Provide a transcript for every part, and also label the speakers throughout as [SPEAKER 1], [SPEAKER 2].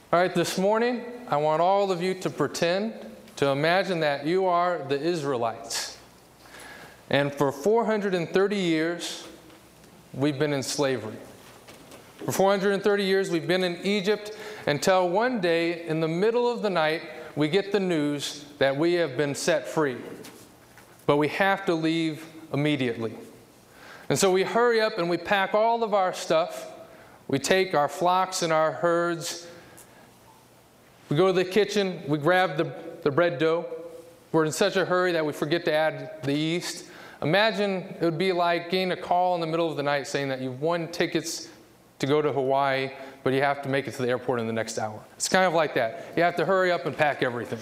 [SPEAKER 1] All right, this morning, I want all of you to pretend, to imagine that you are the Israelites. And for 430 years, we've been in slavery. For 430 years, we've been in Egypt until one day, in the middle of the night, we get the news that we have been set free. But we have to leave immediately. And so we hurry up and we pack all of our stuff. We take our flocks and our herds. We go to the kitchen. We grab the bread dough. We're in such a hurry that we forget to add the yeast. Imagine it would be like getting a call in the middle of the night saying that you've won tickets to go to Hawaii, but you have to make it to the airport in the next hour. It's kind of like that. You have to hurry up and pack everything.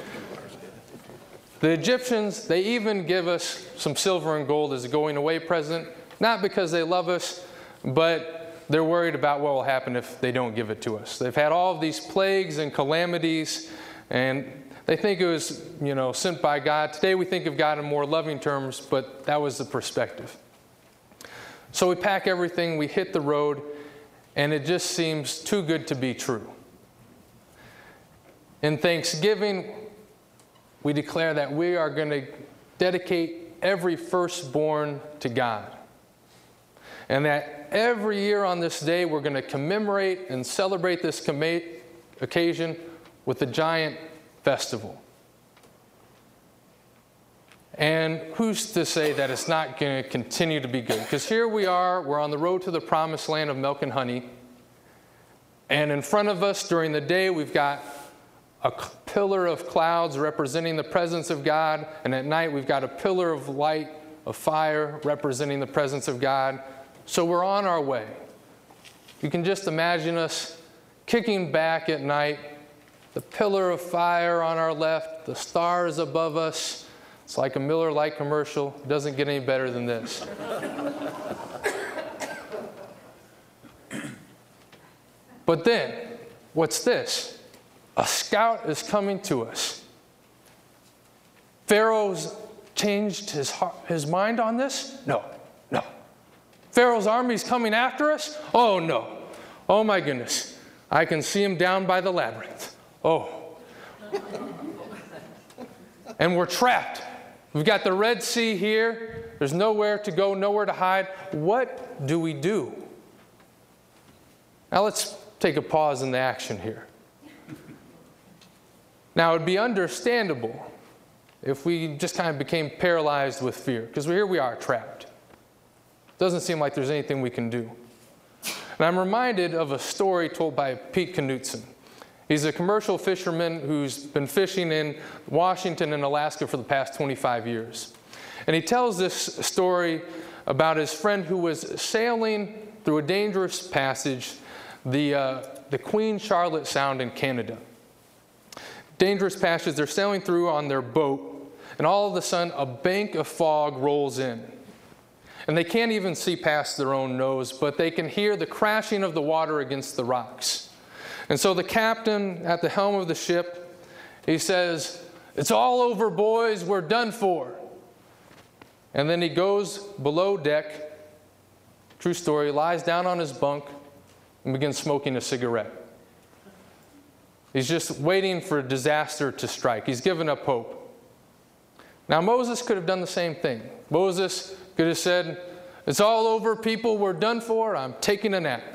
[SPEAKER 1] The Egyptians, they even give us some silver and gold as a going away present, not because they love us, but they're worried about what will happen if they don't give it to us. They've had all of these plagues and calamities, and they think it was, sent by God. Today we think of God in more loving terms, but that was the perspective. So we pack everything, we hit the road, and it just seems too good to be true. In Thanksgiving, we declare that we are going to dedicate every firstborn to God. And that every year on this day, we're going to commemorate and celebrate this occasion with a giant festival. And who's to say that it's not going to continue to be good? Because here we are, we're on the road to the promised land of milk and honey. And in front of us during the day, we've got a pillar of clouds representing the presence of God. And at night, we've got a pillar of light, of fire, representing the presence of God. So we're on our way. You can just imagine us kicking back at night, the pillar of fire on our left, the stars above us. It's like a Miller Lite commercial. It doesn't get any better than this. But then, what's this? A scout is coming to us. Pharaoh's changed his mind on this? No. Pharaoh's army's coming after us? Oh, no. Oh, my goodness. I can see him down by the labyrinth. Oh. And we're trapped. We've got the Red Sea here. There's nowhere to go, nowhere to hide. What do we do? Now let's take a pause in the action here. Now, it would be understandable if we just kind of became paralyzed with fear, because here we are trapped. Doesn't seem like there's anything we can do. And I'm reminded of a story told by Pete Knutson. He's a commercial fisherman who's been fishing in Washington and Alaska for the past 25 years. And he tells this story about his friend who was sailing through a dangerous passage, the Queen Charlotte Sound in Canada. Dangerous passage they're sailing through on their boat, and all of a sudden a bank of fog rolls in. And they can't even see past their own nose, but they can hear the crashing of the water against the rocks. And so the captain at the helm of the ship, he says, "It's all over, boys, we're done for." And then he goes below deck, true story, lies down on his bunk and begins smoking a cigarette. He's just waiting for disaster to strike. He's given up hope. Now Moses could have done the same thing. Moses could have said, "It's all over, people, we're done for, I'm taking a nap."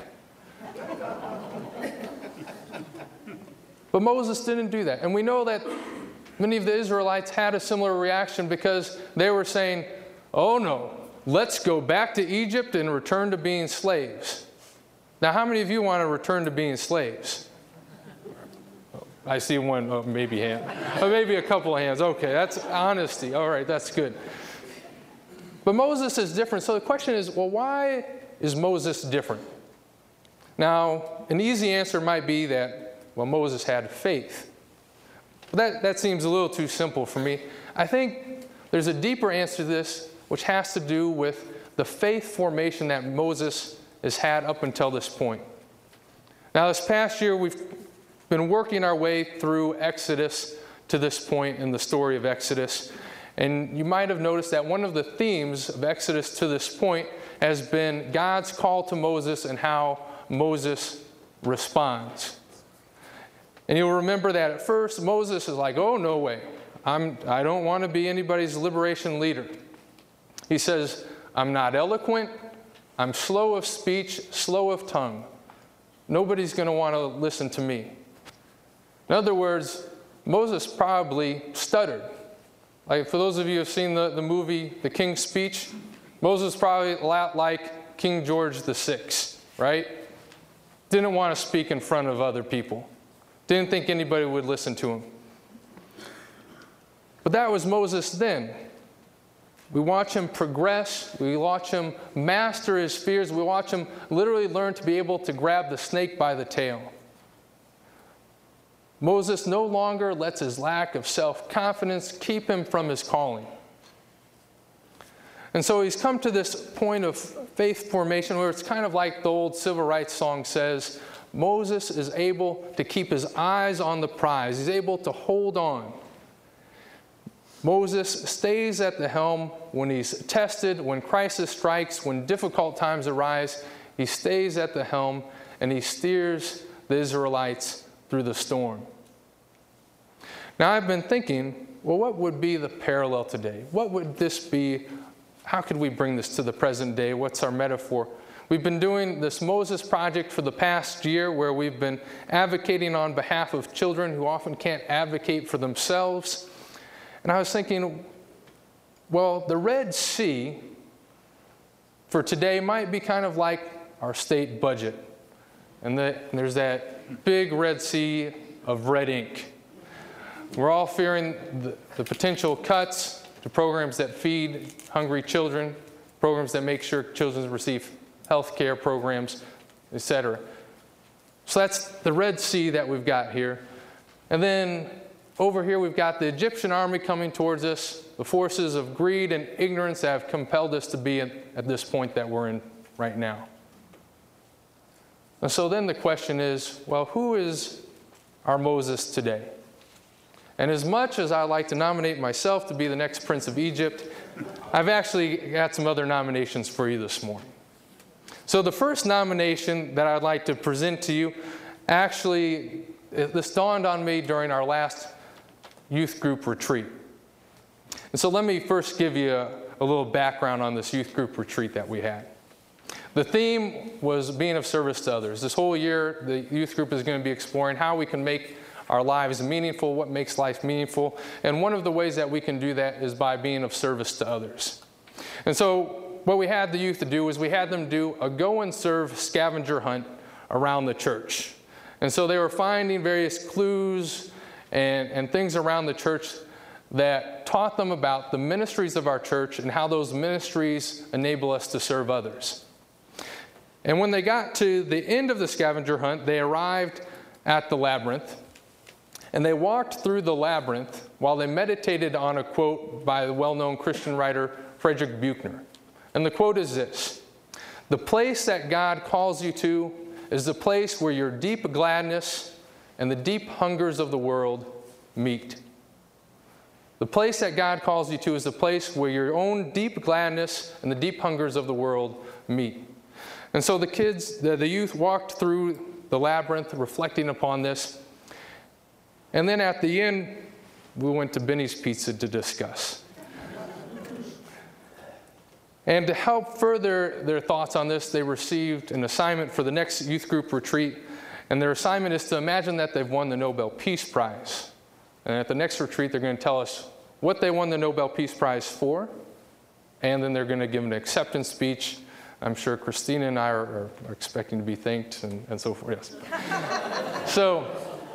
[SPEAKER 1] But Moses didn't do that. And we know that many of the Israelites had a similar reaction because they were saying, "Oh no, let's go back to Egypt and return to being slaves." Now, how many of you want to return to being slaves? I see one, maybe hand. Maybe a couple of hands. Okay, that's honesty. All right, that's good. But Moses is different. So the question is, well, why is Moses different? Now, an easy answer might be that, well, Moses had faith. But that seems a little too simple for me. I think there's a deeper answer to this, which has to do with the faith formation that Moses has had up until this point. Now, this past year, we've been working our way through Exodus to this point in the story of Exodus. And you might have noticed that one of the themes of Exodus to this point has been God's call to Moses and how Moses responds. And you'll remember that at first, Moses is like, oh, no way. I don't want to be anybody's liberation leader. He says, I'm not eloquent. I'm slow of speech, slow of tongue. Nobody's going to want to listen to me. In other words, Moses probably stuttered. Like, for those of you who have seen the movie, The King's Speech, Moses is probably a lot like King George VI, right? Didn't want to speak in front of other people. Didn't think anybody would listen to him. But that was Moses then. We watch him progress. We watch him master his fears. We watch him literally learn to be able to grab the snake by the tail. Moses no longer lets his lack of self-confidence keep him from his calling. And so he's come to this point of faith formation where it's kind of like the old civil rights song says, Moses is able to keep his eyes on the prize. He's able to hold on. Moses stays at the helm when he's tested, when crisis strikes, when difficult times arise. He stays at the helm and he steers the Israelites through the storm. Now I've been thinking, well, what would be the parallel today? What would this be? How could we bring this to the present day? What's our metaphor? We've been doing this Moses Project for the past year where we've been advocating on behalf of children who often can't advocate for themselves. And I was thinking, well, the Red Sea for today might be kind of like our state budget. And there's that big Red Sea of red ink. We're all fearing the potential cuts to programs that feed hungry children, programs that make sure children receive health care programs, etc. So that's the Red Sea that we've got here. And then over here we've got the Egyptian army coming towards us, the forces of greed and ignorance that have compelled us to be at this point that we're in right now. And so then the question is, well, who is our Moses today? And as much as I like to nominate myself to be the next Prince of Egypt, I've actually got some other nominations for you this morning. So the first nomination that I'd like to present to you, actually, this dawned on me during our last youth group retreat. And so let me first give you a little background on this youth group retreat that we had. The theme was being of service to others. This whole year, the youth group is going to be exploring how we can make our lives meaningful, what makes life meaningful. And one of the ways that we can do that is by being of service to others. And so what we had the youth to do was we had them do a go and serve scavenger hunt around the church. And so they were finding various clues and things around the church that taught them about the ministries of our church and how those ministries enable us to serve others. And when they got to the end of the scavenger hunt, they arrived at the labyrinth. And they walked through the labyrinth while they meditated on a quote by the well-known Christian writer Frederick Buechner. And the quote is this: "The place that God calls you to is the place where your deep gladness and the deep hungers of the world meet." The place that God calls you to is the place where your own deep gladness and the deep hungers of the world meet. And so the kids, the youth walked through the labyrinth reflecting upon this. And then at the end, we went to Benny's Pizza to discuss. And to help further their thoughts on this, they received an assignment for the next youth group retreat. And their assignment is to imagine that they've won the Nobel Peace Prize. And at the next retreat, they're going to tell us what they won the Nobel Peace Prize for. And then they're going to give an acceptance speech. I'm sure Christina and I are expecting to be thanked and so forth. Yes. So,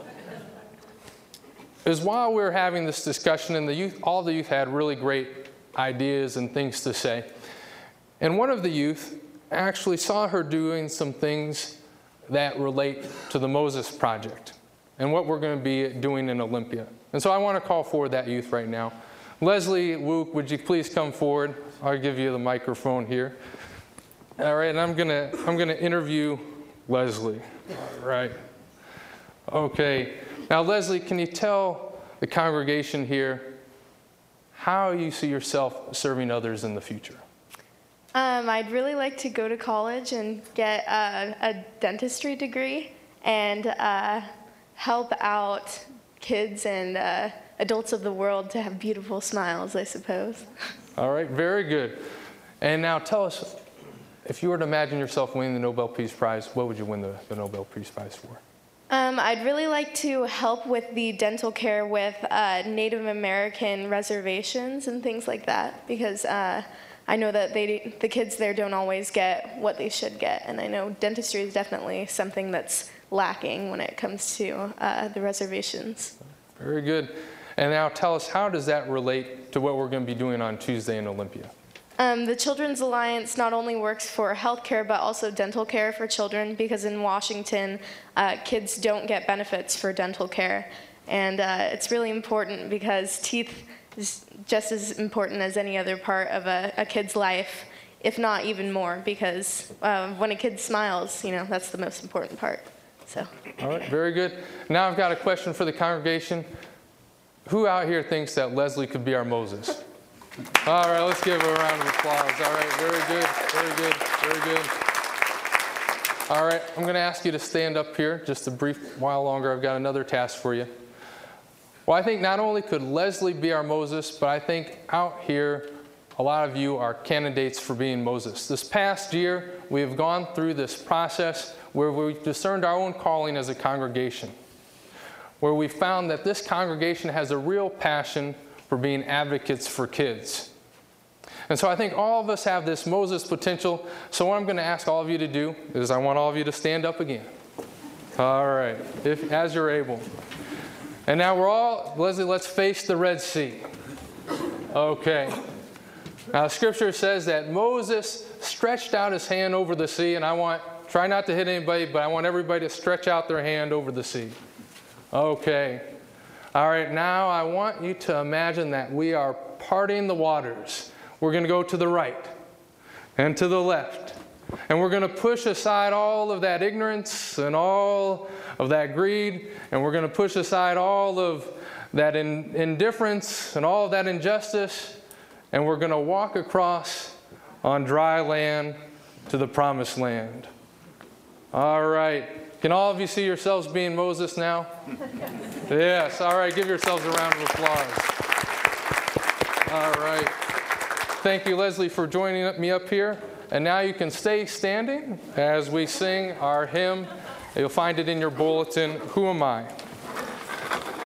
[SPEAKER 1] is while we were having this discussion, and all the youth had really great ideas and things to say. And one of the youth actually saw her doing some things that relate to the Moses Project and what we're going to be doing in Olympia. And so I want to call forward that youth right now. Leslie Wook, would you please come forward? I'll give you the microphone here. All right, and I'm gonna interview Leslie. All right. Okay. Now, Leslie, can you tell the congregation here how you see yourself serving others in the future?
[SPEAKER 2] I'd really like to go to college and get a dentistry degree and help out kids and adults of the world to have beautiful smiles, I suppose.
[SPEAKER 1] All right, very good. And now tell us, if you were to imagine yourself winning the Nobel Peace Prize, what would you win the Nobel Peace Prize for?
[SPEAKER 2] I'd really like to help with the dental care with Native American reservations and things like that, because I know that the kids there don't always get what they should get, and I know dentistry is definitely something that's lacking when it comes to the reservations.
[SPEAKER 1] Very good. And now tell us, how does that relate to what we're going to be doing on Tuesday in Olympia?
[SPEAKER 2] The Children's Alliance not only works for health care, but also dental care for children, because in Washington, kids don't get benefits for dental care. And it's really important because teeth is just as important as any other part of a kid's life, if not even more, because when a kid smiles, that's the most important part. So.
[SPEAKER 1] All right, very good. Now I've got a question for the congregation. Who out here thinks that Leslie could be our Moses? All right, let's give her a round of applause. All right, very good, very good, very good. All right, I'm going to ask you to stand up here just a brief while longer. I've got another task for you. Well, I think not only could Leslie be our Moses, but I think out here, a lot of you are candidates for being Moses. This past year, we have gone through this process where we discerned our own calling as a congregation, where we found that this congregation has a real passion for being advocates for kids. And so I think all of us have this Moses potential. So what I'm going to ask all of you to do is I want all of you to stand up again. All right, as you're able. And now Leslie, let's face the Red Sea. Okay. Now Scripture says that Moses stretched out his hand over the sea, and try not to hit anybody, but I want everybody to stretch out their hand over the sea. Okay. All right, now I want you to imagine that we are parting the waters. We're going to go to the right and to the left. And we're going to push aside all of that ignorance and all of that greed. And we're going to push aside all of that indifference and all of that injustice. And we're going to walk across on dry land to the promised land. All right. Can all of you see yourselves being Moses now? Yes. All right. Give yourselves a round of applause. All right. Thank you, Leslie, for joining me up here. And now you can stay standing as we sing our hymn. You'll find it in your bulletin, Who Am I?